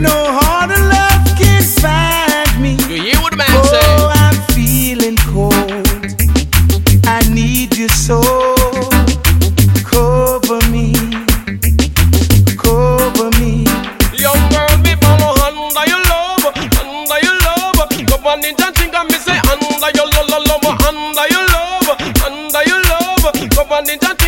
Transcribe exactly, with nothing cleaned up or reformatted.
no harder love can find me. You hear what the man oh, say? Oh, I'm feeling cold. I need you so. Cover me, cover me. Young girl, me follow under your love, under your love. Go on in and think and me say under your love, love, under your love, under your love. Go on in and